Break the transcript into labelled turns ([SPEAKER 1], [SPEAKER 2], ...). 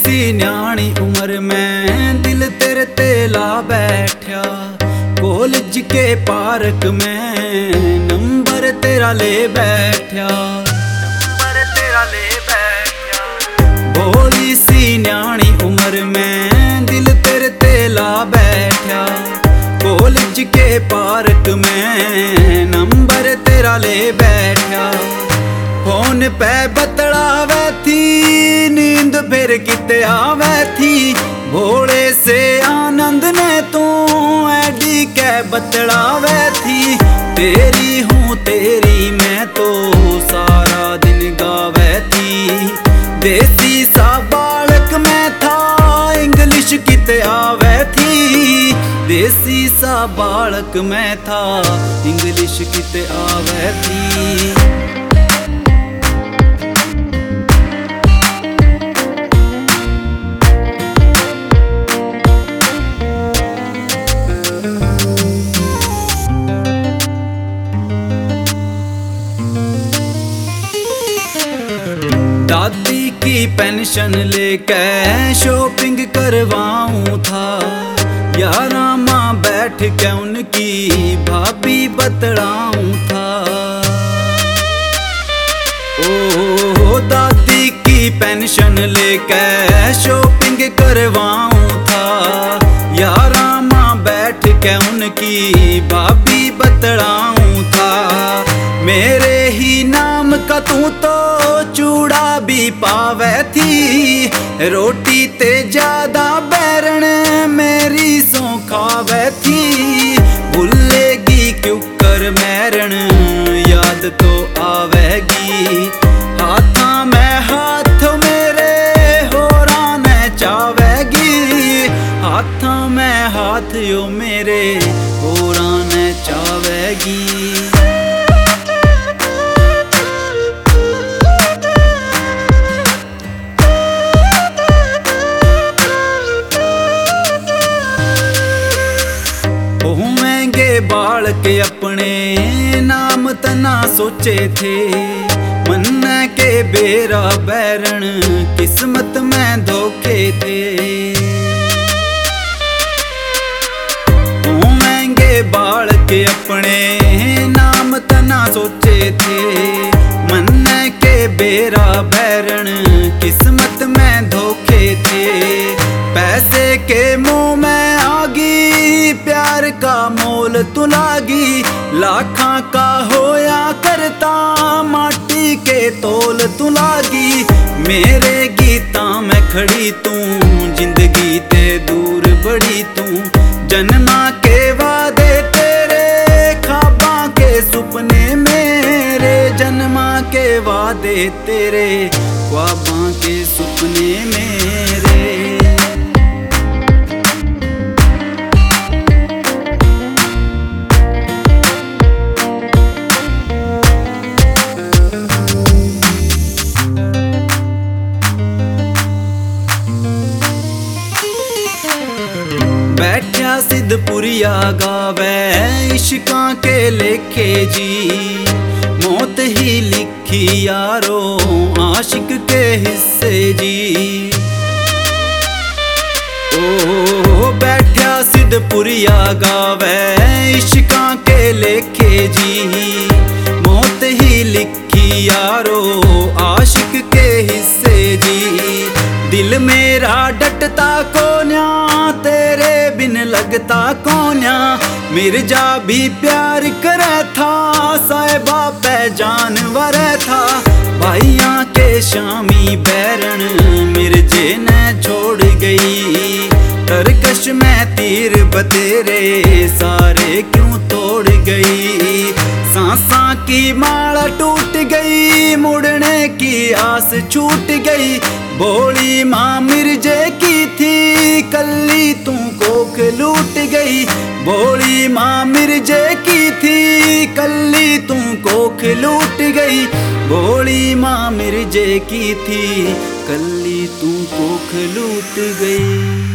[SPEAKER 1] सी न्याणी उम्र में दिल तेरे ते ला बैठा, कॉलेज के पार्क में नंबर तेरा ले बैठा, भोली सी न्याणी उम्र में दिल तेरे ते ला बैठा, कॉलेज के पार्क में नंबर तेरा ले बैठा। फोन पे बतलावे थी नींद फिर किते आवे थी, भोले से आनंद ने तू ऐडी के बतलावे थी। तेरी हूँ तेरी मैं तो सारा दिन गावे थी, देसी सा बालक मैं था इंग्लिश किते आवे थी, देसी सा बालक मैं था इंग्लिश किते आवे थी। दादी की पेंशन लेके शॉपिंग करवाऊं था, यारा माँ बैठ के उनकी भाभी बतलाऊं था। ओ दादी की पेंशन लेके शॉपिंग करवाऊं था, यारा माँ बैठ के उनकी भाभी बतलाऊं था। मेरे ही नाम का तू तो चूड़ा भी पावे थी, रोटी ते ज्यादा बैरन मेरी सो खावे थी। भूलेगी क्यों कर मैरन याद तो आवेगी, हाथा में हाथ मेरे होरा ने चावेगी, हाथा में हाथ यो मेरे होरा ने चावेगी। बाल के अपने नाम तना सोचे थे, मन के बेरा बैरन किस्मत में धोखे थे। महंगे बाल के अपने नाम तना सोचे थे, मन के बेरा बैरन किस्मत में धोखे थे। पैसे के मुंह में आगी प्यार का मोल तू लागी, लाखा का होया करता माटी के तोल तू लागी। मेरे गीता में खड़ी तू जिंदगी ते दूर बड़ी तू, जन्मा के वादे तेरे ख्वाबा के सुपने मेरे, जन्मा के वादे तेरे ख्वाबा के सुपने मेरे। बैठा सिद्धपुरिया गावे इश्का के लेखे जी, मौत ही लिखी यारो आशिक के हिस्से जी। ओ बैठा सिद्धपुरिया गावे इश्का के लेखे जी, मौत ही लिखी यारो आशिक के हिस्से जी। दिल मेरा डटता कोन्या तेरे बिन लगता कोन्या, मिर्जा भी प्यार करे था साहिबा पे जानवर था। भाइया के शामी बैरन मिर्जे ने छोड़ गई, तरकश में तीर बतेरे सारे क्यों तोड़ गई। सांसा की माला टूट गई मुड़ने की आस छूट गई, भोली माँ मिर्जे की थी कल्ली तू कोख लूट गई। भोली माँ मिर्जे की थी कल्ली तू कोख लूट गई, भोली माँ मिर्जे की थी कल्ली तू कोख लूट गई।